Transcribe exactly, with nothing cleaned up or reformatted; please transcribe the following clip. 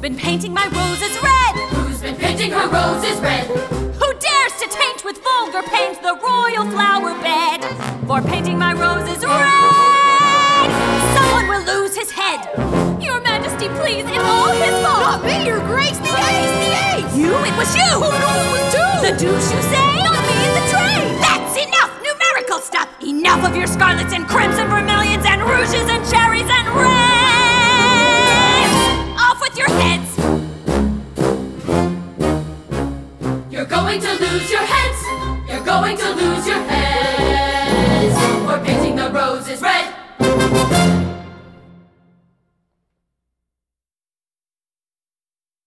been painting my roses red? Who's been painting her roses red? Who dares to taint with vulgar paint the royal flower bed? For painting my roses red, someone will lose his head. Your Majesty, please, it's all his fault. Not me, Your Grace, the ace, the ace! You? It was you! Oh, no, it was two! The deuce, you say? Not me in the tray! That's enough numerical stuff! Enough of your scarlets and crimson vermilions and rouges and cherries and reds! Off with your heads! You're going to lose your heads! You're going to lose your heads!